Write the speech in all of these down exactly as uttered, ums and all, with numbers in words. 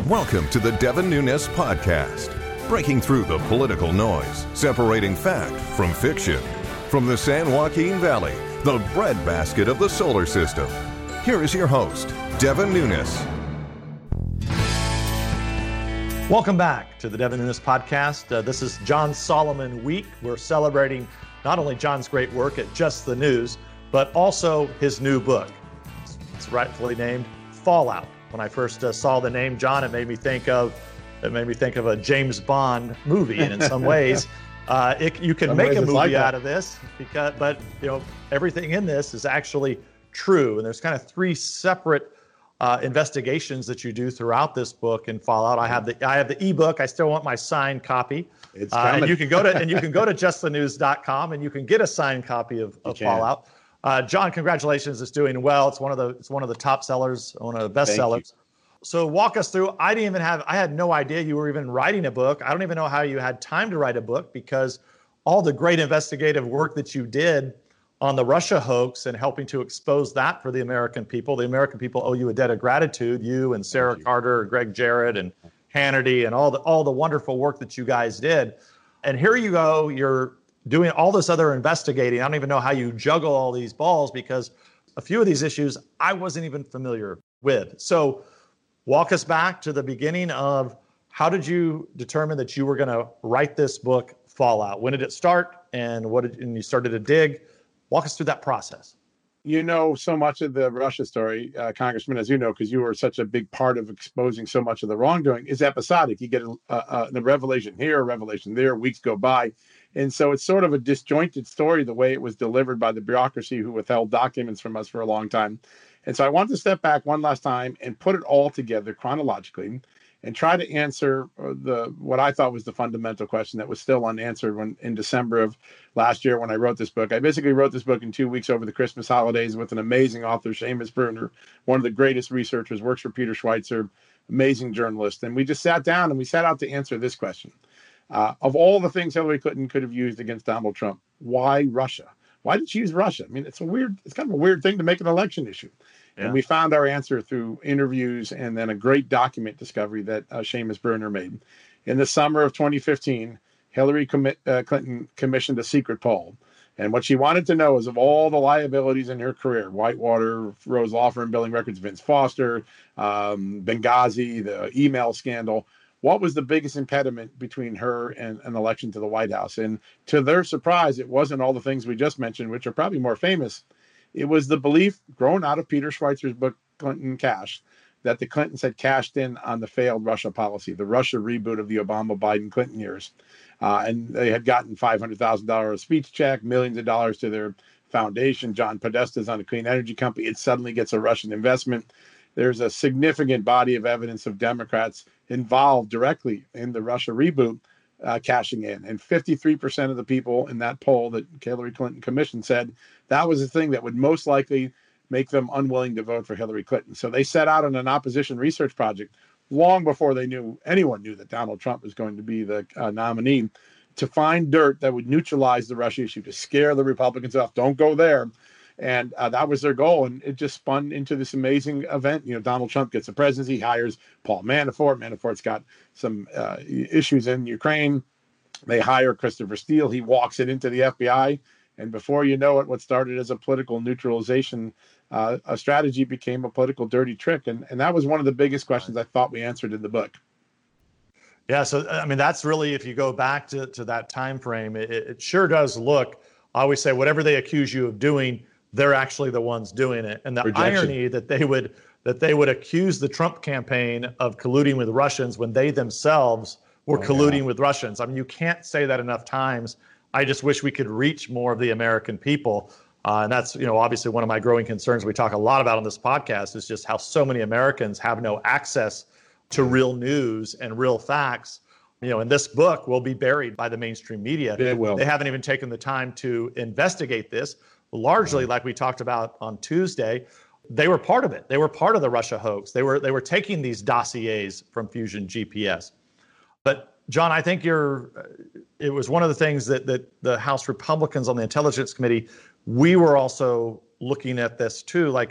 Welcome to the Devin Nunes Podcast, breaking through the political noise, separating fact from fiction. From the San Joaquin Valley, the breadbasket of the solar system, here is your host, Devin Nunes. Welcome back to the Devin Nunes Podcast. Uh, this is John Solomon Week. We're celebrating not only John's great work at Just the News, but also his new book. It's, it's rightfully named Fallout. When I first uh, saw the name, John, it made me think of it made me think of a James Bond movie, and in some ways, uh, it, you can some make a movie like out of this. Because, but you know, everything in this is actually true, and there's kind of three separate uh, investigations that you do throughout this book in Fallout. I have the I have the ebook. I still want my signed copy. It's uh, coming. and you can go to and you can go to just the news dot com and you can get a signed copy of, of Fallout. Uh, John, congratulations! It's doing well. It's one of the it's one of the top sellers, one of the best Thank sellers. you. So walk us through. I didn't even have. I had no idea you were even writing a book. I don't even know how you had time to write a book, because all the great investigative work that you did on the Russia hoax and helping to expose that for the American people. The American people owe you a debt of gratitude. You and Sarah you. Carter, Greg Jarrett, and Hannity, and all the all the wonderful work that you guys did. And here you go. You're doing all this other investigating. I don't even know how you juggle all these balls, because a few of these issues I wasn't even familiar with. So walk us back to the beginning of how did you determine that you were going to write this book, Fallout? When did it start, and what did and you started to dig? Walk us through that process. You know so much of the Russia story, uh, Congressman, as you know, because you were such a big part of exposing so much of the wrongdoing, is episodic. You get a, a, a revelation here, a revelation there, weeks go by. And so it's sort of a disjointed story, the way it was delivered by the bureaucracy who withheld documents from us for a long time. And so I want to step back one last time and put it all together chronologically and try to answer the what I thought was the fundamental question that was still unanswered when in December of last year when I wrote this book. I basically wrote this book in two weeks over the Christmas holidays with an amazing author, Seamus Bruner, one of the greatest researchers, works for Peter Schweizer, amazing journalist. And we just sat down and we set out to answer this question. Uh, of all the things Hillary Clinton could have used against Donald Trump, why Russia? Why did she use Russia? I mean, it's a weird, it's kind of a weird thing to make an election issue. Yeah. And we found our answer through interviews and then a great document discovery that uh, Seamus Bruner made. In the summer of twenty fifteen, Hillary commit, uh, Clinton commissioned a secret poll. And what she wanted to know is, of all the liabilities in her career, Whitewater, Rose Law Firm, billing records, Vince Foster, um, Benghazi, the email scandal, what was the biggest impediment between her and an election to the White House? And to their surprise, it wasn't all the things we just mentioned, which are probably more famous. It was the belief grown out of Peter Schweizer's book, Clinton Cash, that the Clintons had cashed in on the failed Russia policy, the Russia reboot of the Obama, Biden, Clinton years. Uh, and they had gotten five hundred thousand dollars speech check, millions of dollars to their foundation. John Podesta's on a clean energy company. It suddenly gets a Russian investment. There's a significant body of evidence of Democrats involved directly in the Russia reboot uh, cashing in. And fifty-three percent of the people in that poll that Hillary Clinton commissioned said that was the thing that would most likely make them unwilling to vote for Hillary Clinton. So they set out on an opposition research project long before they knew, anyone knew that Donald Trump was going to be the uh, nominee, to find dirt that would neutralize the Russia issue, to scare the Republicans off. Don't go there. And uh, that was their goal. And it just spun into this amazing event. You know, Donald Trump gets the presidency, hires Paul Manafort. Manafort's got some uh, issues in Ukraine. They hire Christopher Steele. He walks it into the F B I. And before you know it, what started as a political neutralization uh, a strategy became a political dirty trick. And, and that was one of the biggest questions I thought we answered in the book. Yeah, so, I mean, that's really, if you go back to, to that time frame, it, it sure does look, I always say, whatever they accuse you of doing, they're actually the ones doing it. And the Projection. irony that they would that they would accuse the Trump campaign of colluding with Russians when they themselves were oh, colluding yeah. with Russians. I mean, you can't say that enough times. I just wish we could reach more of the American people. Uh, and that's, you know, obviously one of my growing concerns we talk a lot about on this podcast is just how so many Americans have no access to real news and real facts. You know, and this book will be buried by the mainstream media. It will. They haven't even taken the time to investigate this. Largely, like we talked about on Tuesday, they were part of it. They were part of the Russia hoax. They were they were taking these dossiers from Fusion G P S. But John, I think you're. It was one of the things that that the House Republicans on the Intelligence Committee, we were also looking at this too. Like,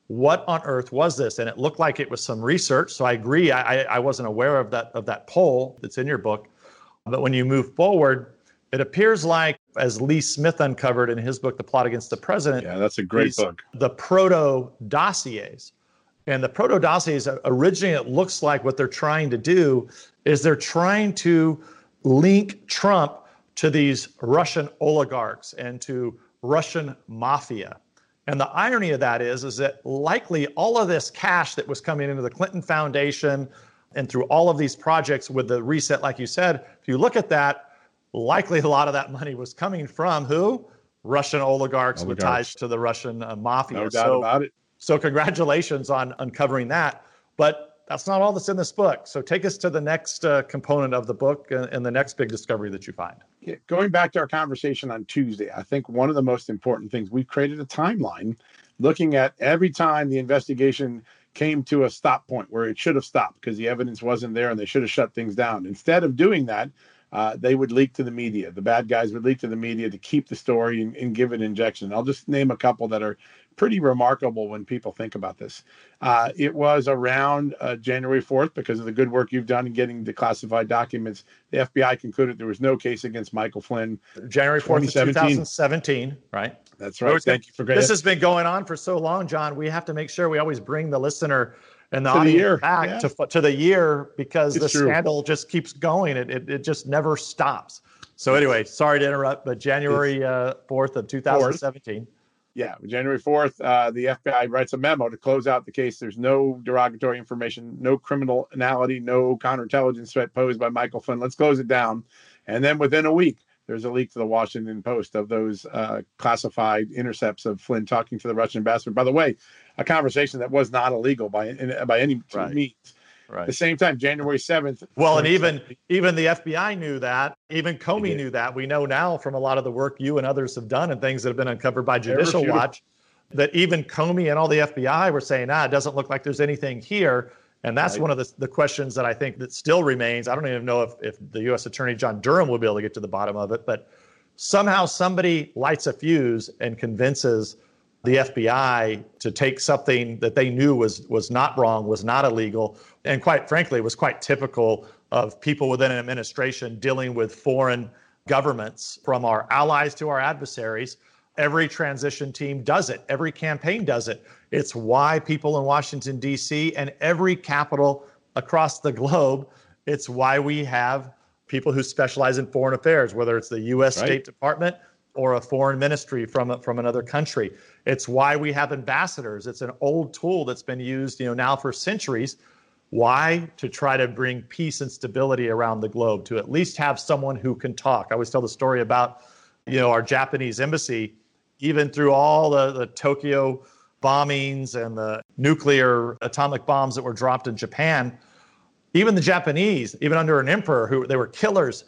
what on earth was this? And it looked like it was some research. So I agree. I, I wasn't aware of that of that poll that's in your book. But when you move forward, it appears like, as Lee Smith uncovered in his book, The Plot Against the President. Yeah, that's a great these, book. The proto-dossiers. And the proto-dossiers, originally it looks like what they're trying to do is they're trying to link Trump to these Russian oligarchs and to Russian mafia. And the irony of that is, is that likely all of this cash that was coming into the Clinton Foundation and through all of these projects with the reset, like you said, if you look at that, likely a lot of that money was coming from who? Russian oligarchs, oligarchs. with ties to the Russian uh, mafia. No doubt so, about it. So congratulations on uncovering that. But that's not all that's in this book. So take us to the next uh, component of the book and, and the next big discovery that you find. Yeah, going back to our conversation on Tuesday, I think one of the most important things, we've created a timeline looking at every time the investigation came to a stop point where it should have stopped because the evidence wasn't there and they should have shut things down. Instead of doing that, uh, they would leak to the media. The bad guys would leak to the media to keep the story and, and give it injection. I'll just name a couple that are pretty remarkable when people think about this. Uh, it was around uh, January fourth, because of the good work you've done in getting the classified documents. The F B I concluded there was no case against Michael Flynn. January fourth, twenty seventeen, right? That's right. Thank you for great. This has been going on for so long, John. We have to make sure we always bring the listener and the To the audience year, back yeah. to to the year, because It's the true. scandal just keeps going. It, it it just never stops. So anyway, sorry to interrupt, but January uh, fourth of two thousand seventeen. Yeah, January fourth, uh, the F B I writes a memo to close out the case. There's no derogatory information, no criminality, no counterintelligence threat posed by Michael Flynn. Let's close it down. And then within a week, there's a leak to the Washington Post of those uh, classified intercepts of Flynn talking to the Russian ambassador. By the way, a conversation that was not illegal by in, by any Right. means. Right. At the same time, January seventh. Well, and even even the F B I knew that. Even Comey did. knew that. We know now from a lot of the work you and others have done and things that have been uncovered by Judicial refutable. Watch, that even Comey and all the F B I were saying, ah, it doesn't look like there's anything here. And that's Right. one of the, the questions that I think that still remains. I don't even know if, if the U S Attorney John Durham will be able to get to the bottom of it, but somehow somebody lights a fuse and convinces the F B I to take something that they knew was was not wrong, was not illegal, and quite frankly, was quite typical of people within an administration dealing with foreign governments, from our allies to our adversaries. Every transition team does it. Every campaign does it. It's why people in Washington, D C, and every capital across the globe, it's why we have people who specialize in foreign affairs, whether it's the U S Right. State Department or a foreign ministry from from another country. It's why we have ambassadors. It's an old tool that's been used, you know, now for centuries. Why? To try to bring peace and stability around the globe, to at least have someone who can talk. I always tell the story about, you know, our Japanese embassy, even through all the, the Tokyo bombings and the nuclear atomic bombs that were dropped in Japan, even the Japanese, even under an emperor who they were killers,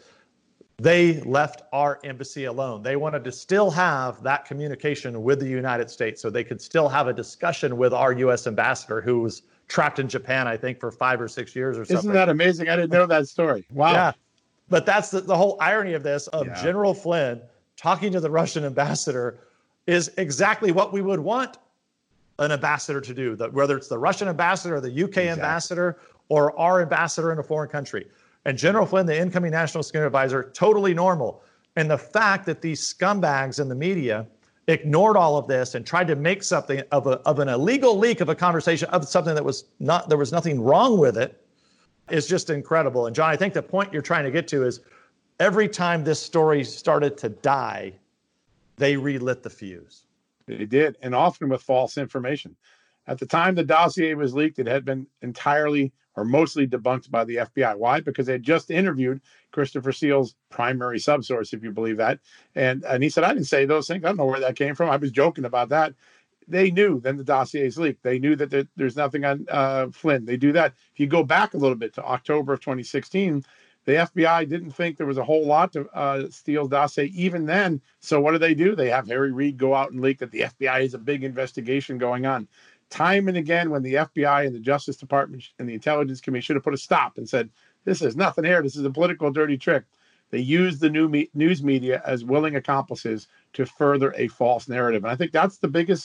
they left our embassy alone. They wanted to still have that communication with the United States so they could still have a discussion with our U S ambassador, who was trapped in Japan, I think, for five or six years or something. Isn't that amazing? I didn't know that story. Wow. Yeah. But that's the, the whole irony of this, of Yeah. General Flynn talking to the Russian ambassador, is exactly what we would want an ambassador to do, that whether it's the Russian ambassador or the U K Exactly. ambassador or our ambassador in a foreign country. And General Flynn, the incoming national security advisor, totally normal. And the fact that these scumbags in the media ignored all of this and tried to make something of, a, of an illegal leak of a conversation of something that was not, there was nothing wrong with it, is just incredible. And John, I think the point you're trying to get to is every time this story started to die, they relit the fuse. They did, and often with false information. At the time the dossier was leaked, it had been entirely or mostly debunked by the F B I. Why? Because they had just interviewed Christopher Steele's primary subsource, if you believe that. And, and he said, I didn't say those things. I don't know where that came from. I was joking about that. They knew then the dossier's leaked. They knew that there, there's nothing on uh, Flynn. They do that. If you go back a little bit to October of twenty sixteen, the F B I didn't think there was a whole lot to uh, Steele's dossier even then. So what do they do? They have Harry Reid go out and leak that the F B I has a big investigation going on. Time and again, when the F B I and the Justice Department and the Intelligence Committee should have put a stop and said, this is nothing here. This is a political dirty trick. They used the new me- news media as willing accomplices to further a false narrative. And I think that's the biggest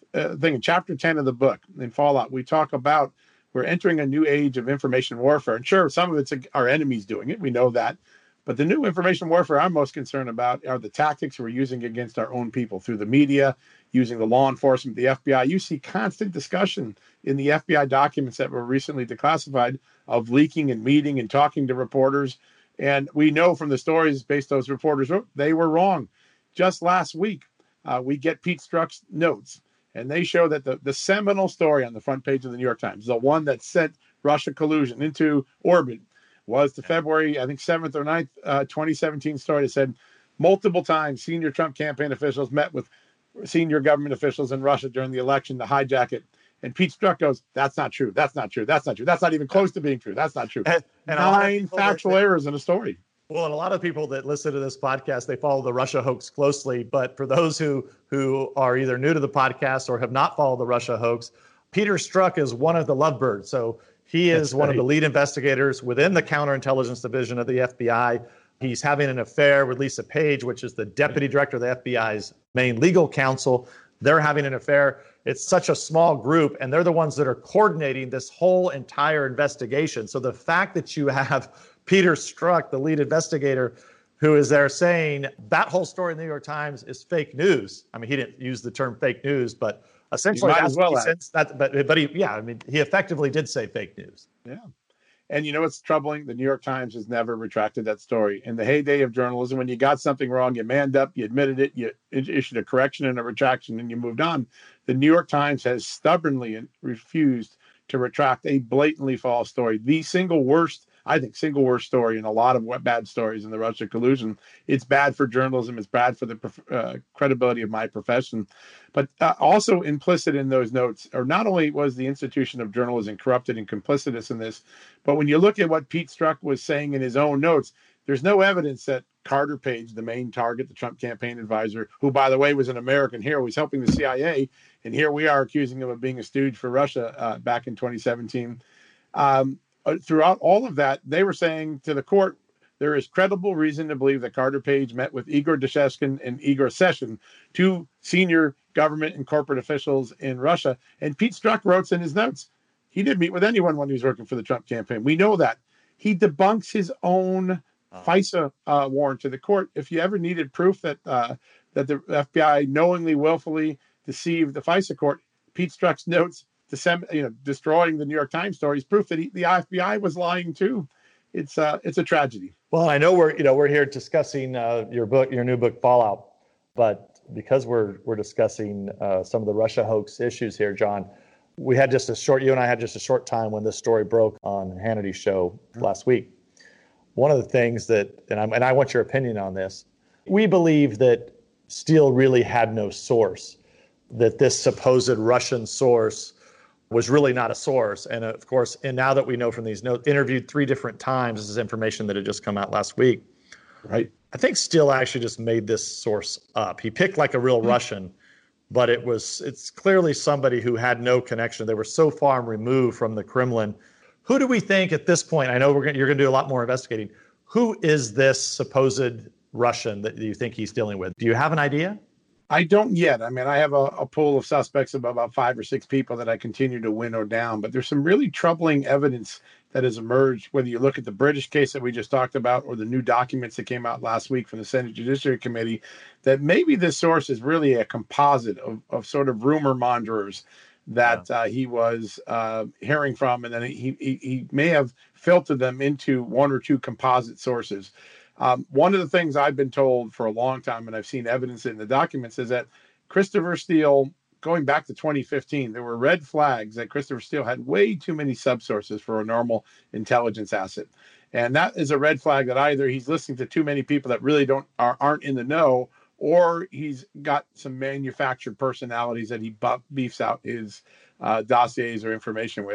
uh, thing in chapter ten of the book in Fallout, we talk about we're entering a new age of information warfare. And sure, some of it's our enemies doing it. We know that. But the new information warfare I'm most concerned about are the tactics we're using against our own people through the media, using the law enforcement, the F B I. You see constant discussion in the F B I documents that were recently declassified of leaking and meeting and talking to reporters. And we know from the stories based those reporters wrote, they were wrong. Just last week, uh, we get Pete Strzok's notes, and they show that the, the seminal story on the front page of the New York Times, the one that sent Russia collusion into orbit, was the February, I think, seventh or ninth, uh, twenty seventeen story that said multiple times senior Trump campaign officials met with senior government officials in Russia during the election to hijack it. And Pete Strzok goes, that's not true. That's not true. That's not true. That's not even close to being true. That's not true. And, and Nine factual that, errors in a story. Well, and a lot of people that listen to this podcast, they follow the Russia hoax closely. But for those who who are either new to the podcast or have not followed the Russia hoax, Peter Strzok is one of the lovebirds. So he is That's one right. of the lead investigators within the counterintelligence division of the F B I. He's having an affair with Lisa Page, which is the deputy director of the F B I's main legal counsel. They're having an affair. It's such a small group, and they're the ones that are coordinating this whole entire investigation. So the fact that you have Peter Strzok, the lead investigator, who is there saying that whole story in the New York Times is fake news. I mean, he didn't use the term fake news, but essentially that's well what he said. That, but, but he, yeah, I mean, he effectively did say fake news. Yeah. And you know what's troubling? The New York Times has never retracted that story. In the heyday of journalism, when you got something wrong, you manned up, you admitted it, you issued a correction and a retraction, and you moved on. The New York Times has stubbornly refused to retract a blatantly false story. The single worst, I think, single worst story in a lot of bad stories in the Russia collusion. It's bad for journalism. It's bad for the uh, credibility of my profession. But uh, also implicit in those notes, or not only was the institution of journalism corrupted and complicitous in this, but when you look at what Pete Strzok was saying in his own notes, there's no evidence that Carter Page, the main target, the Trump campaign advisor, who, by the way, was an American hero, was helping the C I A, and here we are accusing him of being a stooge for Russia uh, back in twenty seventeen. Um, throughout all of that, they were saying to the court, there is credible reason to believe that Carter Page met with Igor Desheskin and Igor Seshin, two senior government and corporate officials in Russia. And Pete Strzok wrote in his notes, he didn't meet with anyone when he was working for the Trump campaign. We know that. He debunks his own oh. FISA uh, warrant to the court. If you ever needed proof that uh, that the F B I knowingly, willfully deceived the FISA court, Pete Strzok's notes, disem- you know, destroying the New York Times stories, proof that he, the F B I was lying too. It's uh, it's a tragedy. Well, I know we're you know we're here discussing uh, your book, your new book, Fallout, but because we're we're discussing uh, some of the Russia hoax issues here, John, we had just a short. You and I had just a short time when this story broke on Hannity's show mm-hmm. last week. One of the things that, and, I'm, and I want your opinion on this, we believe that Steele really had no source, that this supposed Russian source was really not a source. And of course, and now that we know from these notes, interviewed three different times, this is information that had just come out last week. Right. I think Steele actually just made this source up. He picked like a real mm-hmm. Russian, but it was, it's clearly somebody who had no connection. They were so far removed from the Kremlin. Who do we think at this point, I know we're gonna, you're going to do a lot more investigating, who is this supposed Russian that you think he's dealing with? Do you have an idea? I don't yet. I mean, I have a, a pool of suspects of about five or six people that I continue to winnow down, but there's some really troubling evidence that has emerged, whether you look at the British case that we just talked about or the new documents that came out last week from the Senate Judiciary Committee, that maybe this source is really a composite of, of sort of rumor mongers that yeah. uh, he was uh, hearing from, and then he, he he may have filtered them into one or two composite sources. Um, one of the things I've been told for a long time, and I've seen evidence in the documents, is that Christopher Steele, going back to twenty fifteen, there were red flags that Christopher Steele had way too many subsources for a normal intelligence asset. And that is a red flag that either he's listening to too many people that really don't are, aren't in the know, or he's got some manufactured personalities that he beefs out his uh, dossiers or information with.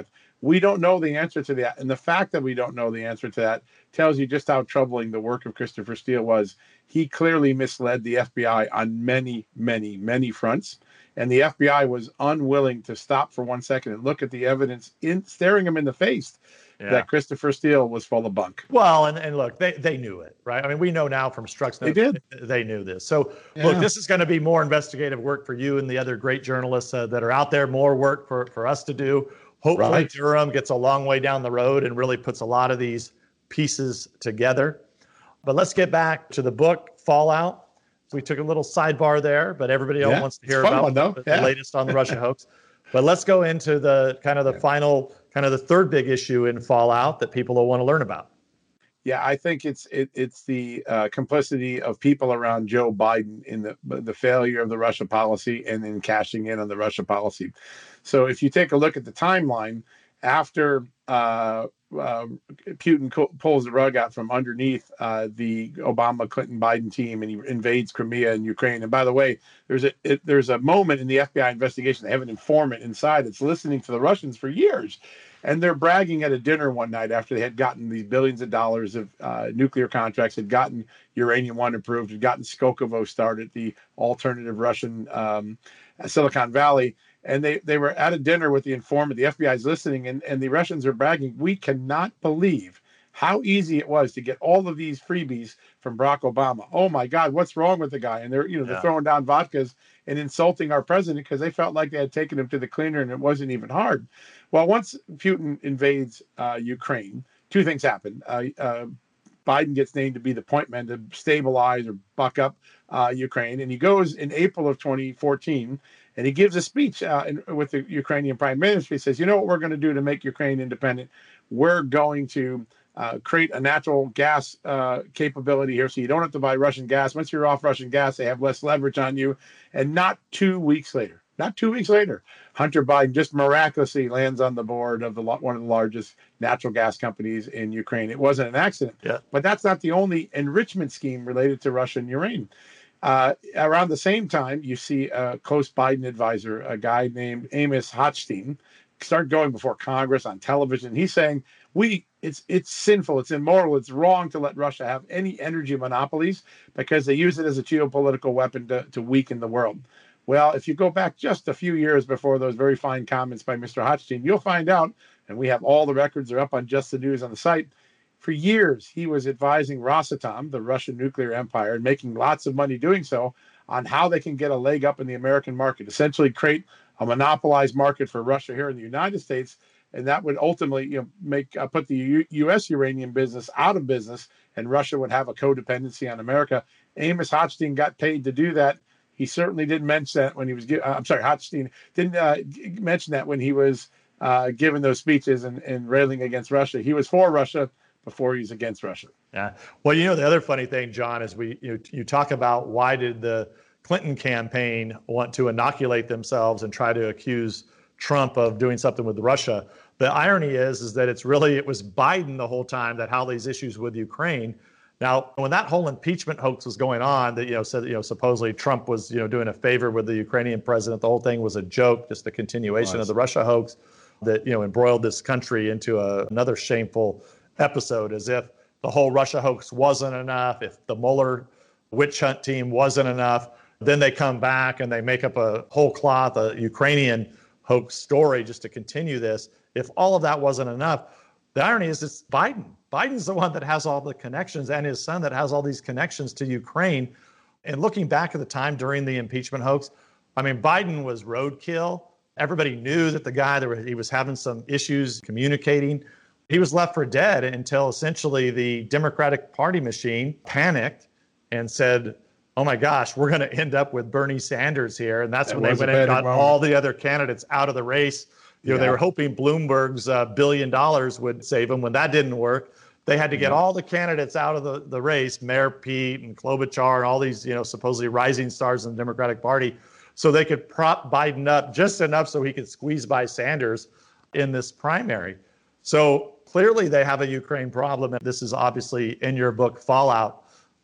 We don't know the answer to that. And the fact that we don't know the answer to that tells you just how troubling the work of Christopher Steele was. He clearly misled the F B I on many, many, many fronts. And the F B I was unwilling to stop for one second and look at the evidence in staring him in the face yeah. that Christopher Steele was full of bunk. Well, and, and look, they, they knew it, right? I mean, we know now from Stuxnet, they did. They knew this. So yeah. look, this is going to be more investigative work for you and the other great journalists uh, that are out there, more work for, for us to do. Hopefully right. Durham gets a long way down the road and really puts a lot of these pieces together. But let's get back to the book, Fallout. We took a little sidebar there, but everybody else yeah, wants to hear about one, the, yeah. the latest on the Russia hoax. But let's go into the kind of the yeah. final, kind of the third big issue in Fallout that people will want to learn about. Yeah, I think it's it, it's the uh, complicity of people around Joe Biden in the the failure of the Russia policy and in cashing in on the Russia policy. So if you take a look at the timeline, after uh, uh, Putin co- pulls the rug out from underneath uh, the Obama, Clinton, Biden team, and he invades Crimea and Ukraine. And by the way, there's a it, there's a moment in the F B I investigation. They have an informant inside that's listening to the Russians for years. And they're bragging at a dinner one night after they had gotten these billions of dollars of uh, nuclear contracts, had gotten Uranium One approved, had gotten Skolkovo started, the alternative Russian um, Silicon Valley. And they, they were at a dinner with the informant. The F B I is listening, and, and the Russians are bragging. We cannot believe how easy it was to get all of these freebies from Barack Obama. Oh my God, what's wrong with the guy? And they're, you know, they're yeah. throwing down vodkas and insulting our president because they felt like they had taken him to the cleaner and it wasn't even hard. Well, once Putin invades uh, Ukraine, two things happen. Uh, uh, Biden gets named to be the point man to stabilize or buck up uh, Ukraine. And he goes in April of twenty fourteen and he gives a speech uh, in, with the Ukrainian prime minister. He says, you know what we're going to do to make Ukraine independent? We're going to uh, create a natural gas uh, capability here so you don't have to buy Russian gas. Once you're off Russian gas, they have less leverage on you. And not two weeks later, not two weeks later, Hunter Biden just miraculously lands on the board of the one of the largest natural gas companies in Ukraine. It wasn't an accident, yeah. but that's not the only enrichment scheme related to Russian uranium. Uh, around the same time, you see a close Biden advisor, a guy named Amos Hochstein, start going before Congress on television. He's saying we it's it's sinful, it's immoral, it's wrong to let Russia have any energy monopolies because they use it as a geopolitical weapon to, to weaken the world. Well, if you go back just a few years before those very fine comments by Mister Hochstein, you'll find out, and we have all the records are up on Just the News on the site. For years, he was advising Rosatom, the Russian nuclear empire, and making lots of money doing so, on how they can get a leg up in the American market, essentially create a monopolized market for Russia here in the United States. And that would ultimately, you know, make uh, put the U- U.S. uranium business out of business, and Russia would have a codependency on America. Amos Hochstein got paid to do that. He certainly didn't mention that when he was. Uh, I'm sorry, Hochstein didn't uh, mention that when he was uh, giving those speeches and, and railing against Russia. He was for Russia before he's against Russia. Yeah. Well, you know, the other funny thing, John, is we you you talk about why did the Clinton campaign want to inoculate themselves and try to accuse Trump of doing something with Russia. The irony is, is that it's really, it was Biden the whole time that had these issues with Ukraine. Now, when that whole impeachment hoax was going on, that, you know, said, you know, supposedly Trump was, you know, doing a favor with the Ukrainian president, the whole thing was a joke, just a continuation of the Russia hoax that, you know, embroiled this country into a, another shameful episode, as if the whole Russia hoax wasn't enough, if the Mueller witch hunt team wasn't enough. Then they come back and they make up a whole cloth, a Ukrainian hoax story just to continue this. If all of that wasn't enough, the irony is it's Biden. Biden's the one that has all the connections, and his son that has all these connections to Ukraine. And looking back at the time during the impeachment hoax, I mean, Biden was roadkill. Everybody knew that the guy, that he was having some issues communicating. He was left for dead until essentially the Democratic Party machine panicked and said, oh my gosh, we're going to end up with Bernie Sanders here. And that's that when they went and got moment. all the other candidates out of the race. You know, yeah. They were hoping Bloomberg's uh, billion dollars would save them. When that didn't work, they had to get yeah. all the candidates out of the, the race, Mayor Pete and Klobuchar and all these, you know, supposedly rising stars in the Democratic Party, so they could prop Biden up just enough so he could squeeze by Sanders in this primary. So clearly they have a Ukraine problem. And this is obviously in your book, Fallout.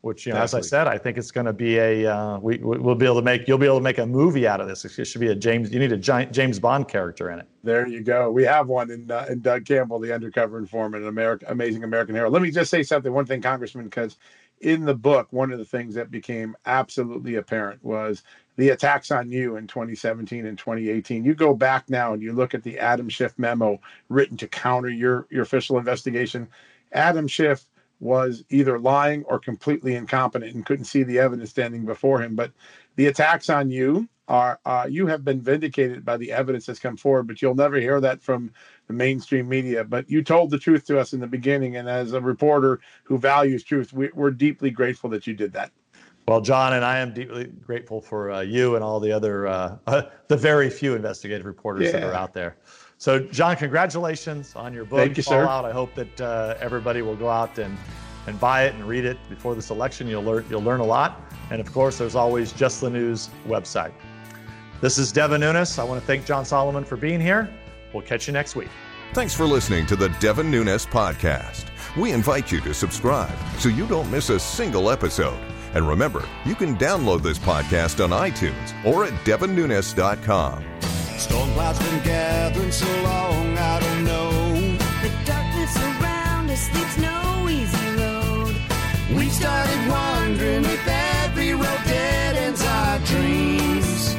which, you know, exactly. as I said, I think it's going to be a, uh, we, we'll be able to make, you'll be able to make a movie out of this. It should be a James, you need a giant James Bond character in it. There you go. We have one in, uh, in Doug Campbell, the undercover informant, an American, amazing American hero. Let me just say something, one thing, Congressman, because in the book, one of the things that became absolutely apparent was the attacks on you in twenty seventeen and twenty eighteen. You go back now and you look at the Adam Schiff memo written to counter your, your official investigation. Adam Schiff was either lying or completely incompetent and couldn't see the evidence standing before him. But the attacks on you are, uh, you have been vindicated by the evidence that's come forward, but you'll never hear that from the mainstream media. But you told the truth to us in the beginning. And as a reporter who values truth, we, we're deeply grateful that you did that. Well, John, and I am deeply grateful for uh, you and all the other, uh, uh, the very few investigative reporters yeah. that are out there. So, John, congratulations on your book. Thank you, sir. Fallout. I hope that uh, everybody will go out and, and buy it and read it before this election. You'll learn, you'll learn a lot. And, of course, there's always Just the News website. This is Devin Nunes. I want to thank John Solomon for being here. We'll catch you next week. Thanks for listening to the Devin Nunes Podcast. We invite you to subscribe so you don't miss a single episode. And remember, you can download this podcast on iTunes or at devin nunes dot com. Storm clouds been gathering so long, I don't know. The darkness around us leaves no easy road. We started wondering if every road dead ends our dreams.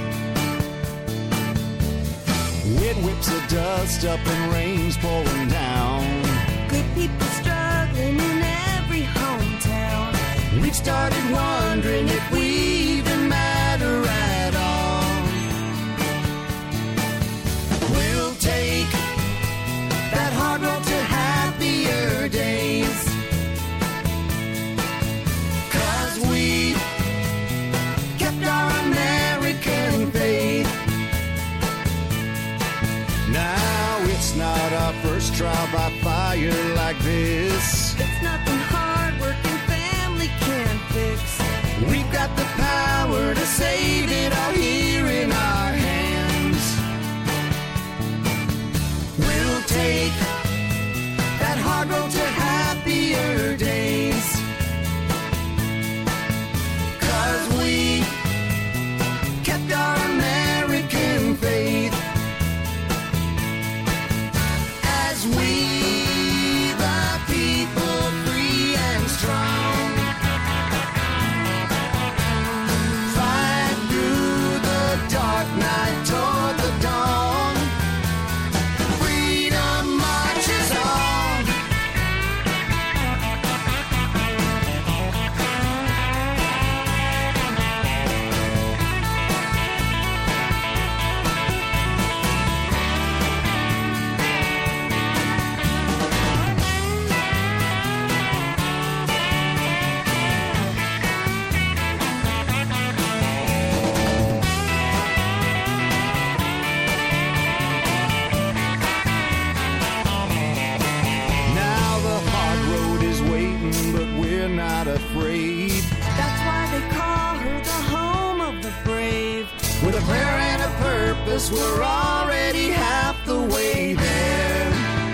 Wind whips the dust up and rain's pouring down. Good people struggling in every hometown. We've started wondering if we even matter at all. We'll take that hard road to happier days, 'cause we kept our American faith. Now it's not our first trial by fire like this. It's nothing hard working can't fix. We've got the power to save it all here in our hands. We'll take that hard road to happier days, 'cause we kept our American faith. As we, the people, free and strong, dark night toward the dawn, freedom marches on. Not afraid. That's why they call her the home of the brave. With a prayer and a purpose, we're already half the way there.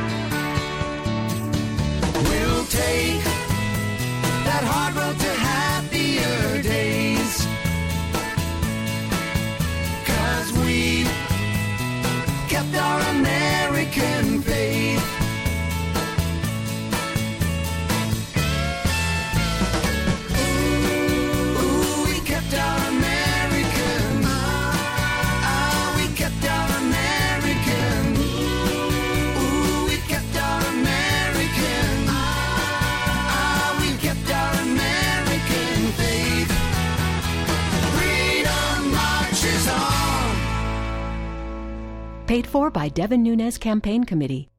We'll take that hard road to happier days, 'cause we kept our American faith. Paid for by Devin Nunes Campaign Committee.